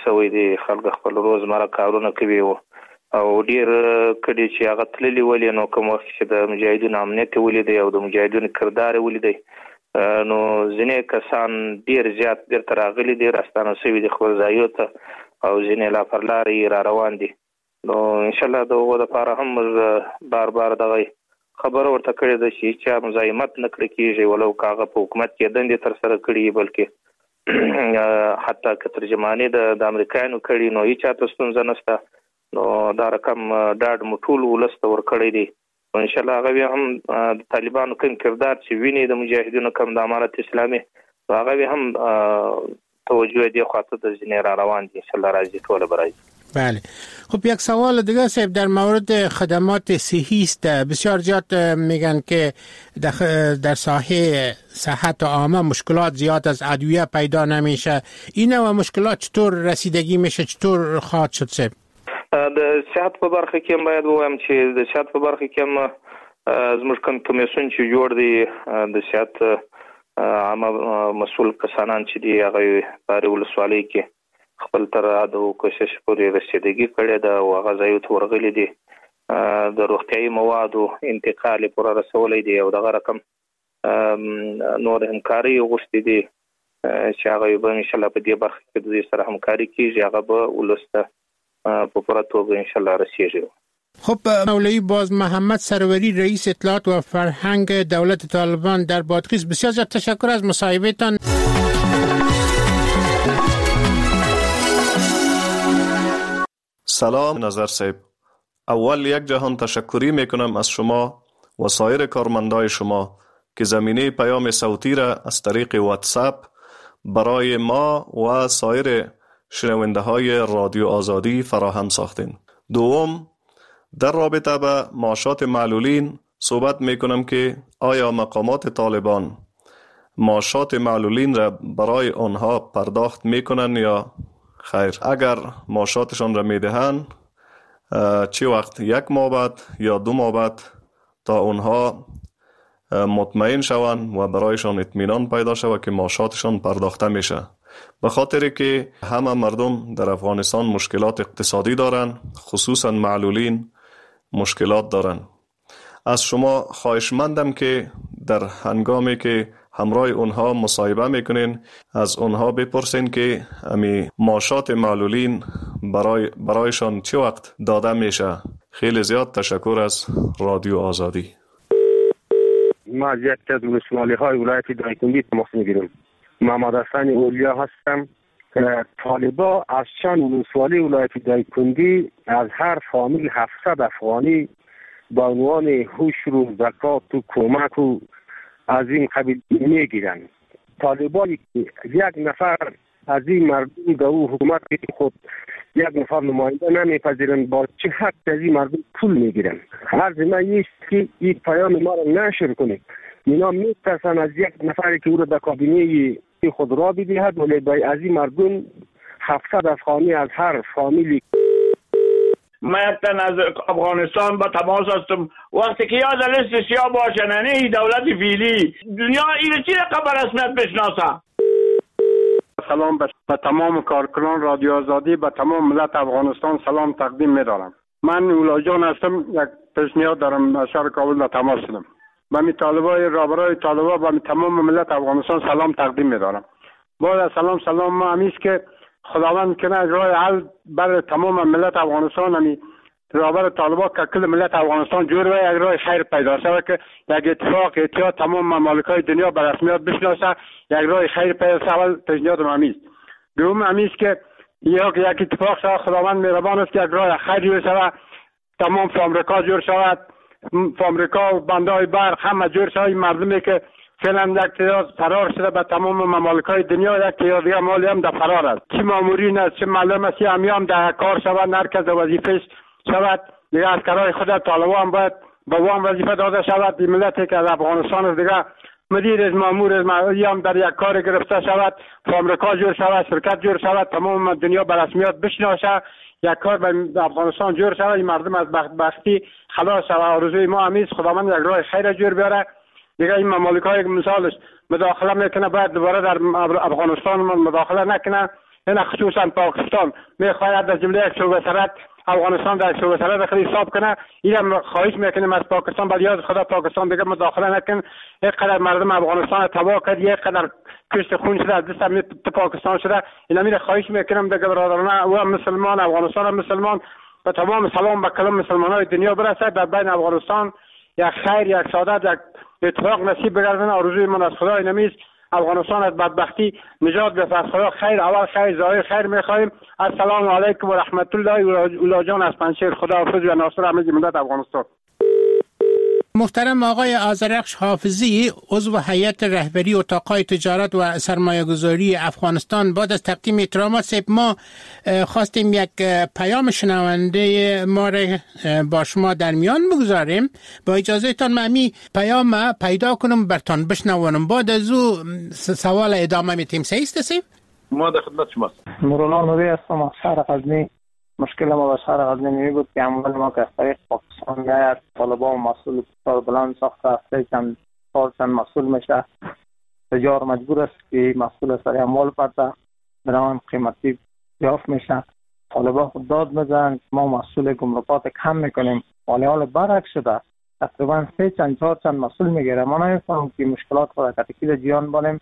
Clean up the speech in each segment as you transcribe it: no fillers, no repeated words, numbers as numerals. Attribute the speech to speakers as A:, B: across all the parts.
A: سوی دی، خلک خپل روزمره کارونه کوي او ډیر کډي چې هغه تللی ولې نو کوم وخت چې د مجاهدینو امنیت ولیدي او د مجاهدینو کردار ولیدي نو ځینې کسان ډیر زیات بیرته راغلي دي، راستانه شوي دي خپل ځایو ته او ځینې لا پر لارې را روان دي. نو انشاءالله د هغو دپاره هم موږ بار بار دغه خبره ورته کړې ده چې هیچا مزاحمت نه کړی کېږي، ولو که هغه په حکومت کې دندې ترسره کړي بلکې حتی که ترجماني د امریکایانو کړي نو هیچا ته ستونزه نشته. نو دا رقم ډاډ مو ټول ولس ته ورکړی دی. انشاءالله هغه بیا هم د طالبانو کوم کردار چې ویني د مجاهدینو کوم د امارت اسلامي هغه بیا هم توجه دی خاطر د ځینې را روان دي. انشاءالله راځي ټوله به راځي.
B: بله. خب یک سوال دیگه صاحب در مورد خدمات صحی است. بسیار زیاد میگن که در ساحه صحت عامه مشکلات زیاد از ادویه پیدا نمیشه. این و مشکلات چطور رسیدگی میشه، چطور خواهد شد صاحب؟
A: د صحت په برخه کې باید ووایم چې د صحت په برخه کې زموږ کوم کمیسیون چې جوړ دی د صحت عامه مسؤل کسانان چې دی هغه په ولسوالۍ کې خپل تر د کوشش پورې رسیدګي کړې ده او هغه ځایو ته ورغلي دي، د روغتیايي موادو انتقال پوره رسولی دی او دغه رقم نور همکاري غوښتي دي چې هغه به انشاءالله په دې برخه کې د دوی سره همکاري کیږي، هغه به ولس ته په پوره توګه انشاءالله رسیږي.
B: خب مولوی باز محمد سروری رئیس اطلاعات و فرهنگ دولت طالبان در بادغیس، بسیار زیاد تشکر از مصاحبهتان.
C: سلام نظر صاحب، اول یک جهان تشکری میکنم از شما و سایر کارمندای شما که زمینه پیام صوتی را از طریق واتساپ برای ما و سایر شنونده های رادیو آزادی فراهم ساختین. دوم، در رابطه با معاشات معلولین صحبت میکنم که آیا مقامات طالبان معاشات معلولین را برای آنها پرداخت میکنن یا خیر؟ اگر معاشاتشان را میدهند چه وقت، یک ماه بعد یا 2 ماه بعد، تا اونها مطمئن شوند و برایشان اطمینان پیدا شود که معاشاتشان پرداخته میشه. به خاطر که همه مردم در افغانستان مشکلات اقتصادی دارند، خصوصا معلولین مشکلات دارند. از شما خواهشمندم که در هنگامی که همراه اونها مصاحبه میکنین از اونها بپرسین که امی معاشات معلولین برایشان چه وقت داده میشه. خیلی زیاد تشکر از رادیو آزادی.
D: ما از یک از ولسوالی های ولایت دایکنی تماس میگیرم. محمد حسن اولیا هستم. طالبا از چند ولسوالی ولایت دایکنی از هر فامیل 700 افغانی با عنوان حشر و زکات و کمک و از این قبیل میگیرن. طالبانی که یک نفر از این مردم به او حکومت خود یک نفر نماینده نمیپذیرن، با چه حق از این مردم پول میگیرن؟ عرض من است که این پیام ما را نشر کنید. اینا میترسن از یک نفری که او را در کابینه خود را بدهد، ولی از این مردم 700 افغانی از هر فامیلی.
E: من یک تن از افغانستان با تماس هستم. وقتی که یاد لیست سیاه باشه نه دولت فعلی دنیا این چی رقم رسمیت بشناسه.
F: سلام به تمام کارکنان رادیو آزادی، به تمام ملت افغانستان سلام تقدیم می‌دارم. من اولا جان هستم. یک پیشنهاد دارم از شهر کابل در تماس شدم. به می طالبای رهبرای طالبا و تمام ملت افغانستان سلام تقدیم می‌دارم. باید سلام ما همیست که خداوند کنه از راه حل بر تمام ملت افغانستان همی رهبر طالبان که کل ملت افغانستان جور و یک راه خیر پیدا شود که یک اتحاد تمام ممالک‌های دنیا به رسمیت بشناسه، یک راه خیر پیدا شود. پیشنهاد همیست. دوم همیست که یک اتفاق شود. خداوند مهربان است که یک راه خیر جور شود، تمام آمریکا جور شود، آمریکا و بندهای برق همه جور شود. مردمی که فعلا یک تعداد فرار شده به تمام ممالک‌های دنیا، یک تعداد دیگه مالی هم در فرار است. چه مامورین است، چه معلم است، همی هم در کار شود، هر کس وظیفه‌اش شود. دیگه عسکرای خود طالبان باید به وام وظیفه داده شود. این ملتی که از افغانستان است دیگه مدیر از مامور از هم در یک کار گرفته شود، آمریکا جور شود، شرکت جور شود، تمام دنیا به رسمیت بشناسه، یک کار به افغانستان جور شود، این مردم از بدبختی خلاص شود. آرزوی ما همیست خداوند یک راه خیر جور بیاره. دیگه این ممالک های مثالش مداخله میکنه، باید دوباره در افغانستان مداخله نکنه. این خصوصا پاکستان میخواهد از جمله یک شعبه سرحد افغانستان در شعبه سرحد خود حساب کنه. اینم خواهش میکنیم از پاکستان، بر یاد خدا پاکستان دیگه مداخله نکن. یک قدر مردم افغانستان تباه کرد، یک قدر کشت خون شده، از دست پاکستان شده. اینا میره خواهش میکنم دیگه برادران و مسلمان افغانستان هم مسلمان و تمام سلام به کلام مسلمانای دنیا برسه. در بین افغانستان یک خیر، یک سعادت، یک اتفاق نصیب بگردن. آرزوی من از خدا اینم است افغانستان از بدبختی نجات بده. از خدا خیر، اول خیر، ظاهر خیر میخوایم. السلام علیکم و رحمت الله. اولا جان از پنجشیر، خداحافظ و ناصر همه ملت افغانستان.
B: محترم آقای آذرخش حافظی، عضو هیئت رهبری اتاق‌های تجارت و سرمایه‌گذاری افغانستان، بعد از تقدیم احترامات ما خواستیم یک پیام شنونده ما را با شما در میان بگذاریم. با اجازهتان من می پیام پیدا کنم برتان بشنوانم، بعد از او سوال ادامه میتیم. صحیح است؟
G: ما در خدمت شماست.
H: مولانا نوری هستم از شهر غزنی. مشکل ما با شهر غزنی می بود که عمل ما که از طریق پاکستان میاد، طالبان مسئول کار بلند ساخته هفته چند مسئول میشه. تجار مجبور است که مسئول سر اموال پرده برام قیمتی یافت میشه. طالبان خود داد میزنن ما مسئول گمرکات کم میکنیم، ولی حال برعکس شده. تقریبا 3 چند مسئول میگیره. ما نمیفهمم که مشکلات خود کتکی جیان بانیم.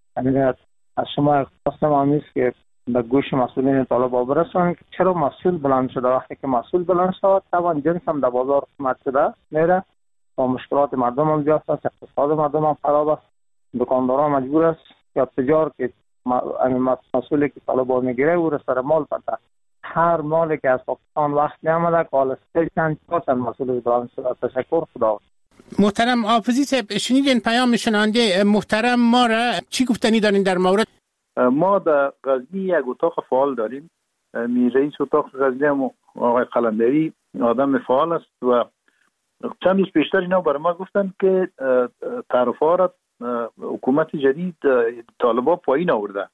H: از شما خواستم آمیست که به گوش مسئولین طالبا برسونن که چرا مسئول بلند شده. وقتی که مسئول بلند شده طبعا جنس هم در بازار قیمت شده میره و مشکلات مردم هم زیاد است، اقتصاد مردم هم خراب است. دکانداران مجبور است یا تجار که مسئولی که طالبا میگیره او را سر مال پرده. هر مالی که از پاکستان وقت میامده که حالا 3 چند مسئول بلند شده. تشکر، خدا.
B: محترم حافظی صاحب، شنیدین پیام شنونده محترم ما را، چی گفتنی دارین در مورد؟
G: ما در غزنی یک اتاق فعال داریم. رئیس اتاق غزنی هم آقای قلندری آدم فعال است و چند روز پیشتر اینا برای ما گفتن که تعرفه را حکومت جدید طالبا پایین آورده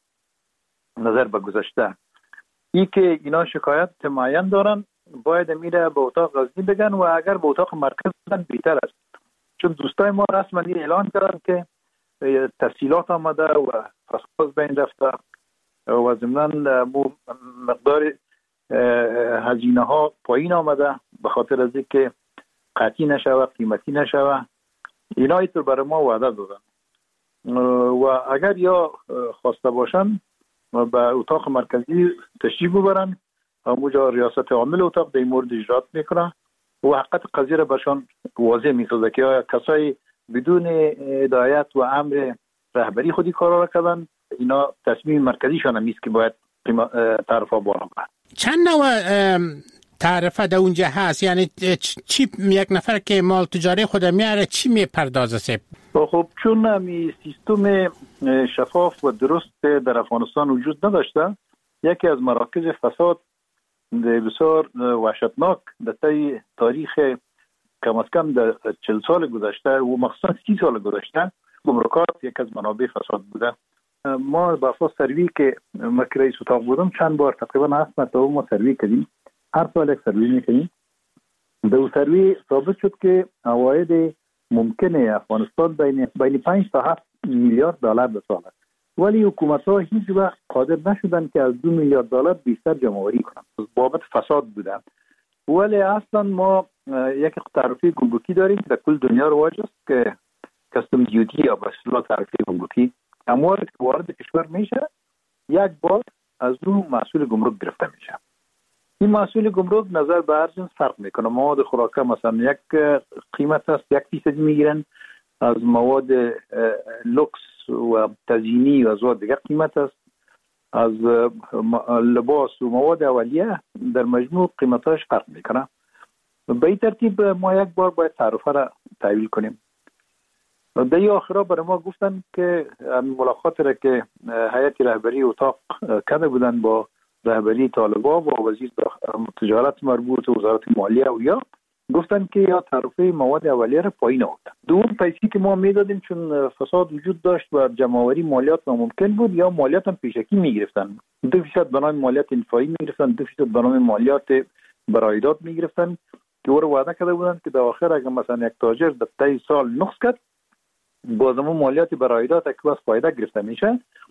G: نظر به گذشته. این که اینا شکایت معین دارن باید میره به اتاق غزنی بگن و اگر به اتاق مرکز بگن بهتر است، چون دوستای ما رسما اعلان کردن که تفصیلات آمده و فساد بین رفته و ضمناً مقدار هزینه ها پایین آمده به خاطر از اینکه قطعی نشوه، قیمتی نشوه. اینا اینطور برای ما وعده دادن و اگر یا خواسته باشن به اتاق مرکزی تشریف ببرن، اونجا ریاست عامل اتاق در این مورد اجرات میکنه و حقیقت قضیه را برشان واضح میسازه که آیا کسایی بدون هدایت و امر رهبری خودی کارا را کردن. اینا تصمیم مرکزیشان هم نیست که باید تعرفه بالا برن.
B: چند نوع تعرفه در اونجا هست؟ یعنی چی یک نفر که مال تجاری خود میاره چی میپردازه؟
G: خب چون همی سیستم شفاف و درست در افغانستان وجود نداشته، یکی از مراکز فساد بسیار وحشتناک در تاریخ کم از کم در 40 سال گذشته و مخصوصا 30 سال گذشته گمرکات یک از منابع فساد بوده. ما با اساس سروی که من رئیس اتاق بودم چند بار تقریبا 7 مرتبه ما سروی کردیم، هر سال یک سروی میکنیم. در اون سروی ثابت شد که عواید ممکنه افغانستان بین 5 تا 7 میلیارد دلار به سال است، ولی حکومت ها هیچ وقت قادر نشدن که از 2 میلیارد دلار بیشتر جمع‌آوری کنند. بابت فساد بودن. ولی اصلا ما یک تعرفه گمرکی داریم که در کل دنیا رواج است که کاستم دیوتی یا به اصطلاح تعرفه گمرکی. اموال که وارد کشور میشه یک بار از اون مسئول گمرک گرفته میشه. این مسئول گمرک نظر به هر جنس فرق میکنه. مواد خوراکه مثلا یک قیمت است 1% میگیرن، از مواد لوکس و تزیینی و از دیگر قیمت است، از لباس و مواد اولیه در مجموع قیمتاش فرق میکنه. به این ترتیب ما یک بار باید تعرفه را تحویل کنیم. در آخرا برای ما گفتن که ملاقات را که هیئت رهبری اتاق کرده بودن با رهبری طالبا و وزیر تجارت مربوط و وزارت مالیه و یا گفتن که یا تعرفه مواد اولیه را پایین آوردن. دوم پیسی که ما میدادیم چون فساد وجود داشت و جمع‌آوری مالیات ناممکن بود، یا مالیات هم پیشکی میگرفتن. 2% به نام مالیات انفایی میگرفتن، 2% به نام مالیات برایداد میگرفتن که او را وعده کرده بودن که در آخر اگر مثلا یک تاجر در طی سال نقص کرد بازم مالیات برایداد که بس فایده گرفته میشه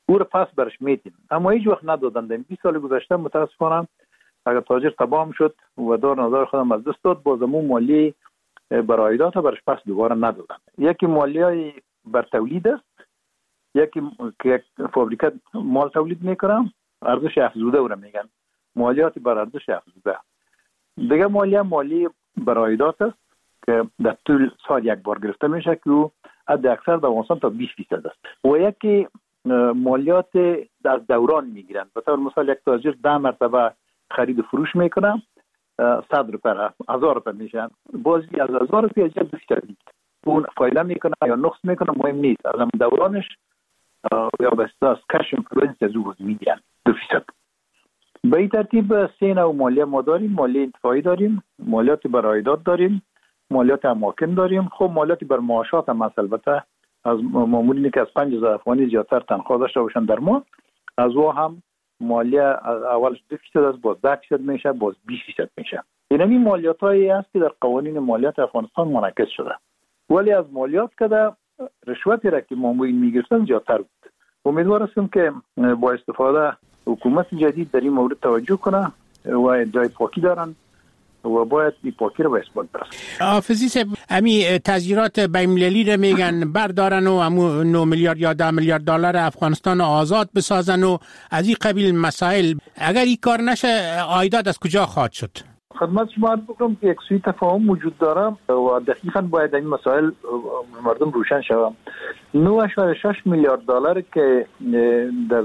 G: او رو پس برش میدیم، اما هیچ وقت ندادن. 20 سال گذشته متاسفانه اگر تاجر تباه شد و دار نظر خودم از دست داد، بازمون مالی برای عایدات برش پس دوباره ندادن. یکی مالیای بر تولید است، یکی که فابریکه مال تولید میکنه ارزش افزوده رو میگن مالیات بر ارزش افزوده. دیگه مالی بر عایدات است که در طول سال یک بار گرفته میشه که او حد اکثر در افغانستان تا 20% است. و یکی مالیات از دوران میگیرن. به طور مثال یک تاجر 10 مرتبه خرید و فروش میکنه 100 روپیه 1000 روپیه میشن، بازی از 1000 روپیه جد 20% اون فایده میکنه یا نقص میکنه مهم نیست، از هم دورانش یا بستاس کش انفلوئنس از او میگیرن 2%. به این ترتیب 3 نوع مالیه ما داریم. مالیه انتفاعی داریم، مالیات بر عایدات داریم، مالیات اماکن داریم. خب مالیات بر معاشات هم البته از مامورینی که از 5000 افغانی زیادتر تنخواه داشته باشن در ماه، از او هم مالیه اولش 2% است، باز 10% میشه، باز 20% میشه. این مالیات هایی است که در قوانین مالیات افغانستان منعکس شده. ولی از مالیات که رشوتی را که مامورین میگرفتن زیادتر بود. امیدوار هستم که با استفاده حکومت جدید در این مورد توجه کنه و جای پاکی دارن و باید این پاکی رو به اثبات برسن.
B: حافظی صاحب، امی تظاهرات بین‌المللی رو میگن بردارن و امو 9 میلیارد یا 10 میلیارد دلار افغانستان آزاد بسازن و از این قبیل مسائل، اگر این کار نشه عایدات از کجا خواهد شد؟
G: خدمت شما عرض بکنم که یک سوی تفاهم وجود داره و دقیقاً باید این مسائل مردم روشن شود. 9.6 میلیارد دلار که در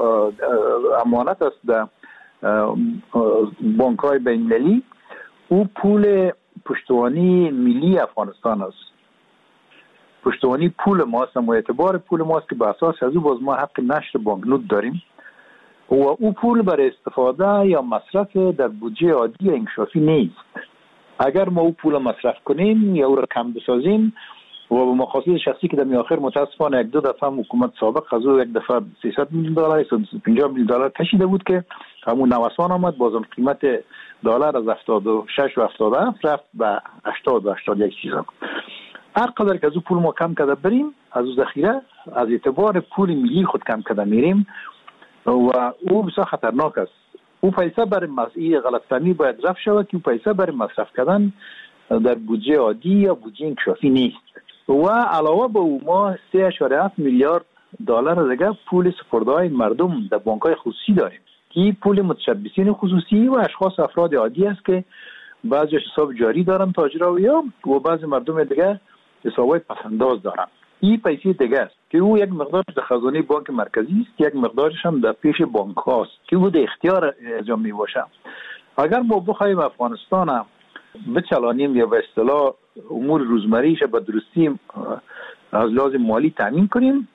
G: امانت است در بانک‌های بین‌المللی، او پول پشتوانی ملی افغانستان است. پشتوانی پول ماست و اعتبار پول ماست که به اساس از او باز ما حق نشر بانکنوت داریم و او پول برای استفاده یا مصرف در بودجه عادی انکشافی نیست. اگر ما او پول مصرف کنیم یا او را کم بسازیم و به مقاصد شخصی که در آخر متاسفانه 1-2 دفعه حکومت سابق از او یک دفعه 300 میلیون دلار 150 میلیون دلار کشیده بود که همون نوسان آمد، بازم قیمت دلار از 76 و 77 رفت به 80 و 81 چیزا. هر قدر که از او پول ما کم کرده بریم، از او ذخیره از اعتبار پول ملی خود کم کرده میریم و او بسیار خطرناک است. او پیسه برای مسئله غلطفهمی باید رفع شود که او پیسه برای مصرف کردن در بودجه عادی یا بودجه انکشافی نیست. و علاوه به او ما 3.7 میلیارد دلار دیگه پول سپرده‌های مردم در بانک‌های خصوصی داریم که پول متشبثین خصوصی و اشخاص افراد عادی است که بعضی حساب جاری دارن تاجرها و بعضی مردم دیگه حسابای پسنداز دارن. این پیسه دیگه است که او یک مقدارش در خزانه بانک مرکزی است، یک مقدارش هم در پیش بانک هاست که او در اختیار انجام می باشه. اگر ما بخوایم افغانستان بچلانیم یا به اصطلاح امور روزمریش به درستی از لحاظ مالی تامین کنیم،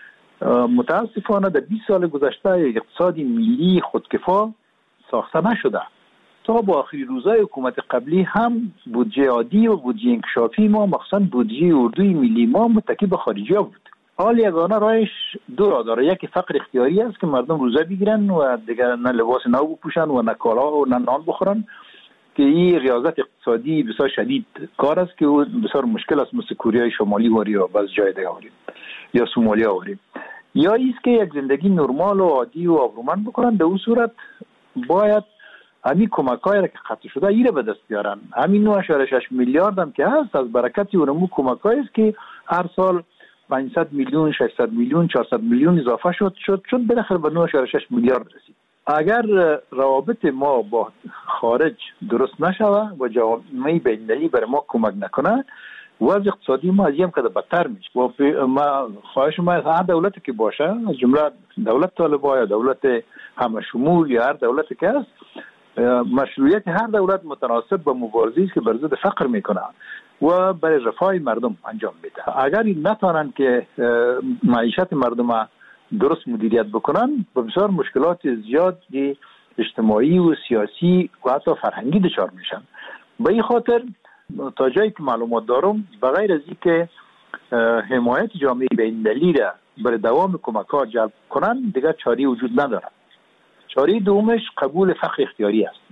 G: متاسفانه در 20 سال گذشته اقتصادی ملی خودکفا ساخته نشده. تا با آخری روزهای حکومت قبلی هم بودجه عادی و بودجه انکشافی ما مخصوصا بودجه اردوی ملی ما متکی به خارجی ها بود. حال یگانه راهش 2 راه داره. یکی فقر اختیاری است که مردم روزه بگیرن و دیگر نه لباس نو بپوشن و نه کالا و نه نان بخورن، که این ریاضت اقتصادی بسیار شدید کار است که بسیار مشکل است، مثل کره شمالی واری و بعض جای دیگه واری یا سومالیا واری. یا ایست که یک زندگی نرمال و عادی و آبرومند بکنن. در اون صورت باید همین کمک‌هایی را که قطع شده ایره به دست بیارن. همین 9.6 میلیارد هم که هست از برکت اونمو کمک‌هایی است که هر سال 500 میلیون 600 میلیون 400 میلیون اضافه شد بالاخره به 9.6 میلیارد رسید. اگر روابط ما با خارج درست نشوه و جامعه بین‌المللی برای ما کمک نکنه، وضع اقتصادی ما از این قدر بدتر میشه. و ما خواهش ما از هر دولتی که باشه، از جمله دولت طالبان یا دولت همه شمول یا هر دولتی که هست، مشروعیت هر دولت متناسب با مبارزه است که بر ضد فقر میکنه و برای رفاه مردم انجام میده. اگر این نتونن که معیشت مردم درست مدیریت بکنن، با بسیار مشکلات زیادی اجتماعی و سیاسی و حتی فرهنگی دچار میشن. به این خاطر تا جایی که معلومات دارم، بغیر از اینکه حمایت جامعه بین‌المللی را برای دوام کمک‌ها جلب کنن، دیگر چاره وجود نداره. چاره دومش قبول فقر اختیاری است.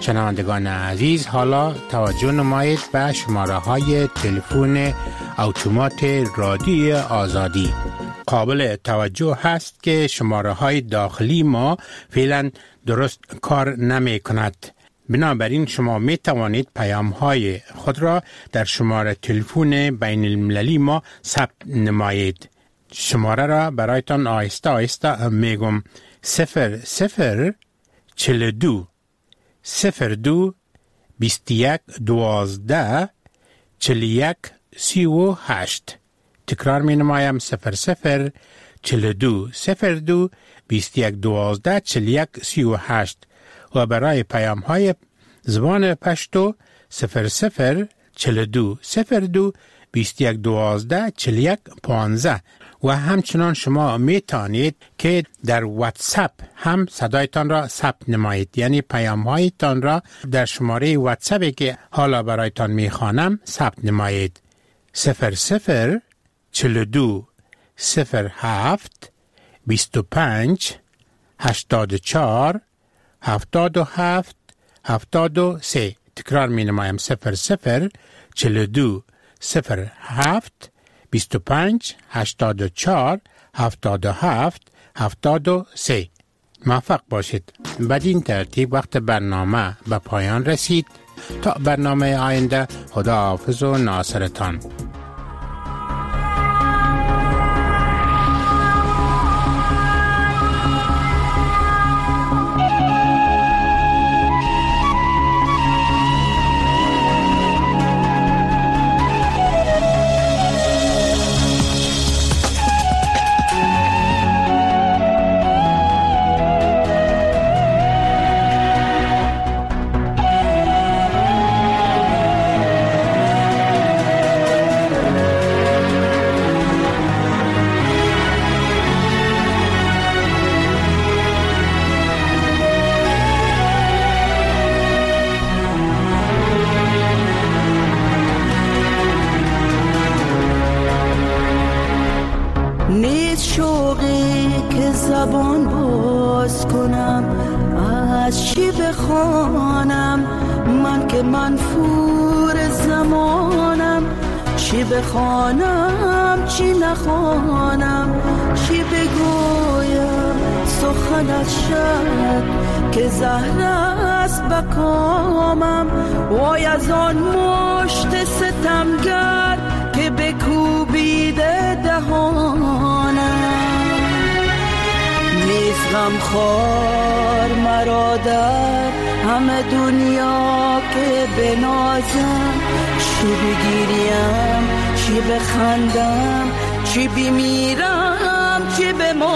B: شنوندگان عزیز، حالا توجه نمایید به شماره های تلفن اتومات رادیوی آزادی. قابل توجه هست که شماره های داخلی ما فعلا درست کار نمی کند. بنابراین شما می توانید پیام های خود را در شماره تلفن بین المللی ما ثبت نمایید. شماره را برایتان آهسته آهسته میگم: 0042 02 21 12 41 38. تکرار می نمایم: 0042 02 21 12 41 38. و برای پیام های زبان پشتو 0042 02 21 12 41 15. و همچنان شما می توانید که در واتساپ هم صدایتان را ثبت نمایید، یعنی پیام هایتان را در شماره واتساپی که حالا برایتان می خوانم ثبت نمایید: 0042 07 25 84 77 73. تکرار می نمایم: 0042 07 25 84 77 73. موفق باشید. بدین ترتیب وقت برنامه به پایان رسید. تا برنامه آینده، خدا حافظ و ناصرتان.
I: زبان باز کنم، از چی بخوانم من که منفور زمانم؟ چی بخوانم چی نخوانم، چی بگویم سخنت شد که زهر است بکامم؟ وای از آن مشت ستمگر که بکوبیده دهانم. نیست غمخوار مرا در همه دنیا که بنازم، چی بگیریم چی بخندم، چی بمیرم چی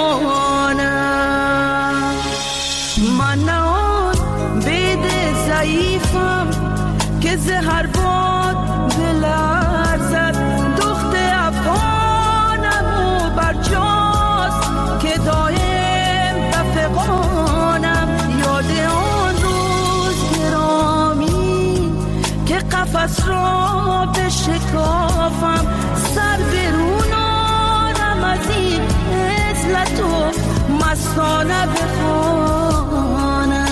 I: بمانم؟ من نه آن بید ضعیفم که زهر باد بلرزد، دخت افغانم و برجاست که دایم بفغانم. یاد آن روز گرامی که قفس را بشکافم، سر برونانم از این عزلت و مستانه بخوانم.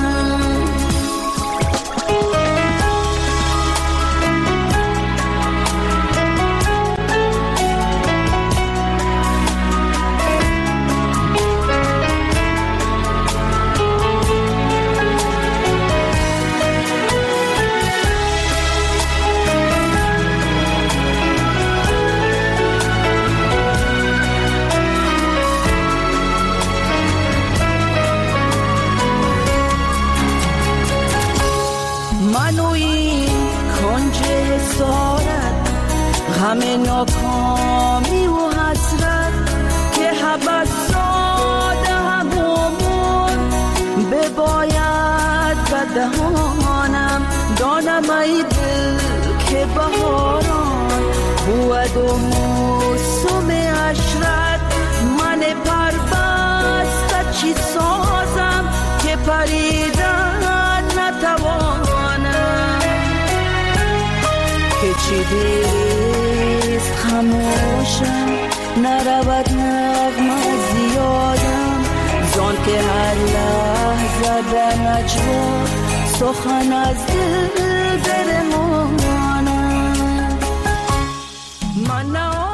I: همه ناکامی و حسرت که حبسات همومون بباید بدهانم. دانم ای دل که بهاران بود و موسم عشرت، من پربسته چی سازم که پریدن نتوانم. که چی دیست خموشم نرود نغمه زیادم، زان که هر لحظه در نجوا سخن از دل برمانم. من